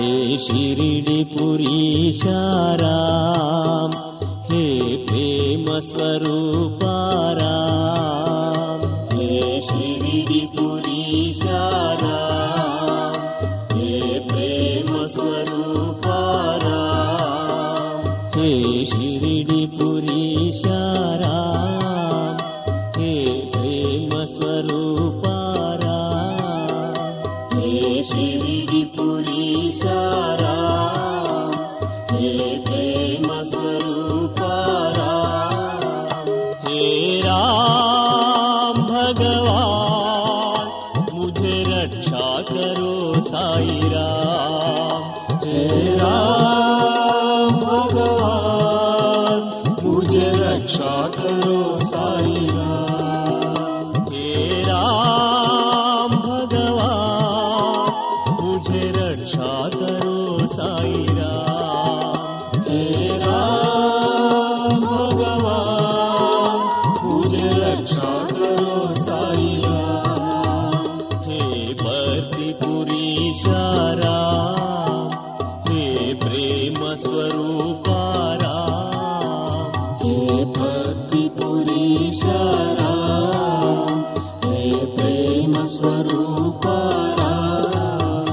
हे शिरिडी पुरीशा राम, हे प्रेम स्वरूपा राम, हे शिरिडी पुरीशा राम, हे प्रेम स्वरूपा राम, हे शिरिडी पुरीशा राम, हे प्रेम स्वरूपा राम, हे शिरिडी पुरीशा राम, हे प्रेम स्वरूपा राम, हे राम भगवान मुझे रक्षा करो साई राम, हे राम भगवान मुझे रक्षा करो साई राम, हे राम भगवान मुझे रक्षा करो साई राम, हे राम भगवान मुझे रक्षा करो साई राम, हे भक्ति पुरीशा राम, हे प्रेम स्वरूपा राम, हे भक्ति पुरीशा राम, हे प्रेम स्वरूपा राम.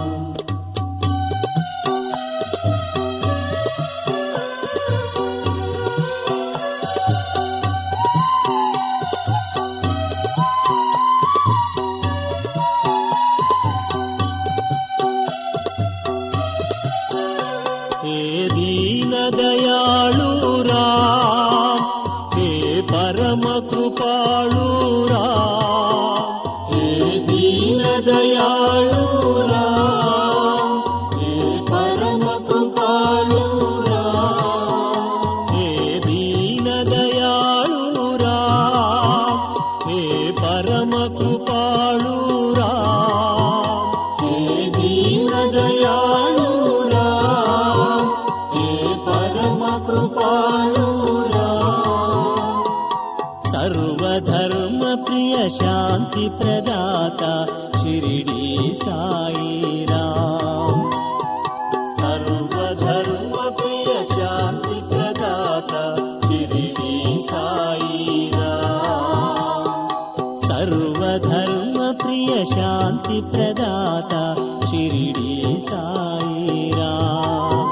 हे दीन दयाळु राम, हे परम कृपाळु राम, हे दीन दयाळु राम, हे परम कृपाळु राम, हे दीन दयाळु राम, हे परम कृपाळु राम, हे दीन दयाळु राम, हे परम कृपाळु राम, सर्वधर्म प्रिय शांति प्रदाता शिरिडी साई राम, सर्वधर्म प्रिय शांति प्रदाता शिरिडी साई राम, सर्वधर्म प्रिय शांति प्रदाता शिरिडी साई राम,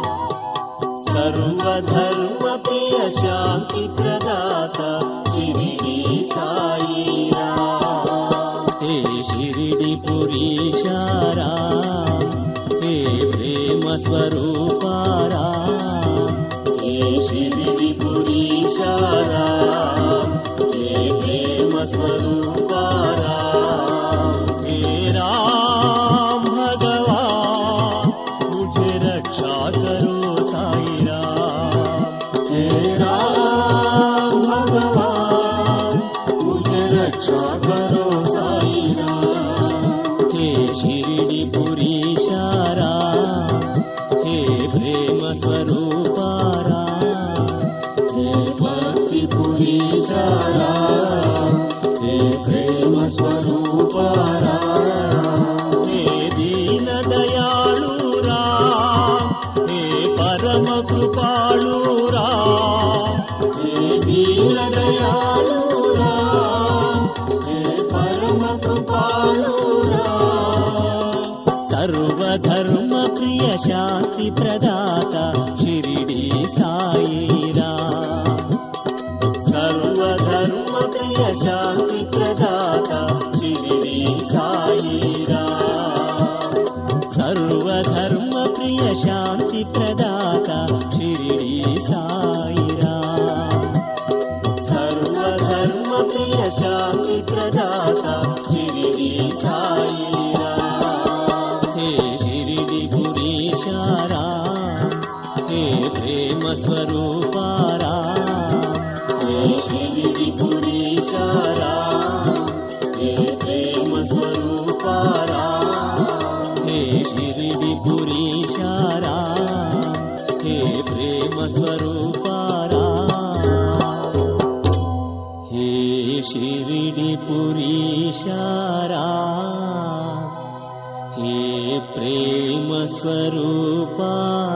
सर्वधर्म प्रिय शांति प्रदाता शिरिडी साई राम, हे शिरिडी पुरीशा राम, हे प्रेम स्वरूपा राम, हे शिरिडी पुरीशा राम, हे प्रेम स्वरूपा राम, हे राम भगवान मुझे रक्षा करो साई राम, हे राम भगवान मुझे रक्षा करो साई राम, हे शिरिडी पुरीशा राम, हे प्रेम स्वरूपा राम, हे भक्ति पुरीशा राम, हे प्रेम स्वरूपा राम, हे दीन दयाळु राम, हे परम कृपाळु राम, हे दीन दयाळु राम, हे परम कृपाळु राम, सर्वधर्म प्रिय शांति प्रदाता शिरिडी साई राम, सर्वधर्म प्रिय शांति प्रदाता शिरिडी साई राम, सर्वधर्म प्रिय शांति प्रदाता शिरिडी साई राम, सर्वधर्म प्रिय शांति प्रदाता शिरिडी साई राम, हे शिरिडी पुरीशा राम, हे प्रेम स्वरूपा राम, हे शिरिडी पुरीशा राम, हे प्रेम स्वरूपा राम, हे शिरिडी पुरीशा राम, हे प्रेम स्वरूपा राम, हे शिरिडी पुरीशा राम, हे प्रेम శివస్వరూపా